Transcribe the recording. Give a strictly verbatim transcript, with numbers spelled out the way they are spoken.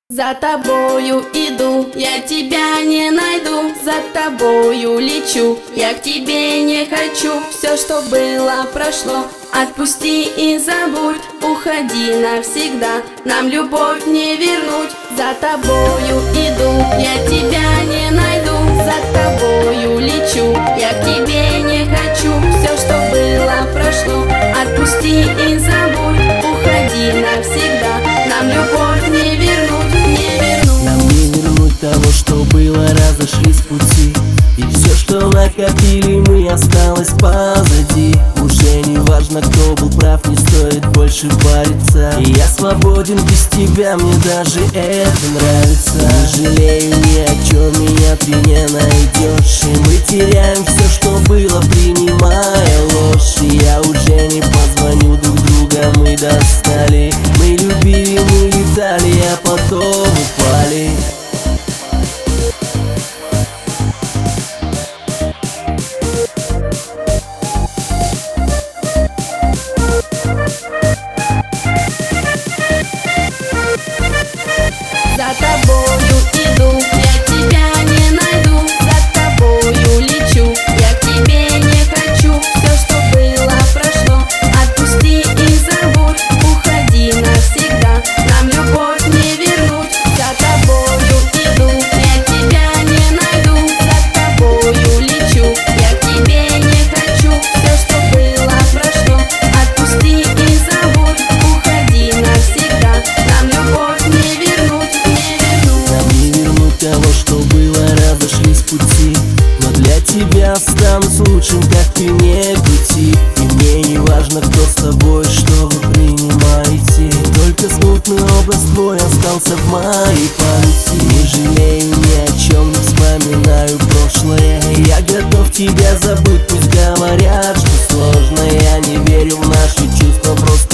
За тобою иду, я тебя не найду. За тобою лечу, я к тебе не хочу. Все, что было, прошло, отпусти и забудь. Уходи навсегда, нам любовь не вернуть. За тобою иду, я тебя не найду. За тобою лечу, я к тебе не хочу. Все, что было, прошло, отпусти и забудь. Уходи навсегда, нам любовь не вернуть. Нам не вернуть того, что было, разошлись пути. И все, что накопили мы, осталось позади. Уже не важно, кто был прав, не стоит больше париться. И я свободен без тебя, мне даже это нравится. Не жалею ни о чем, меня ты не найдешь. И мы теряем все, что было, принимая ложь. И я уже не позвоню, друг друга мы достали. Мы любили, мы летали, а потом упали. За тобою иду, я тебя не найду. За тобою лечу, я к тебе не хочу. Все, что было, прошло, отпусти и забудь. Уходи навсегда, нам любовь не вернуть. За тобою иду, я тебя не найду. За тобою лечу, я к тебе не хочу. Все, что было, прошло, отпусти и забудь. Уходи навсегда, нам любовь не вернуть. Того, что было, разошлись пути. Но для тебя останусь лучшим, как ты не крути. И мне не важно, кто с тобой, что вы принимаете. Только смутный образ твой остался в моей памяти. Не жалею ни о чем, не вспоминаю прошлое. Я готов тебя забыть, пусть говорят, что сложно. Я не верю в наши чувства, просто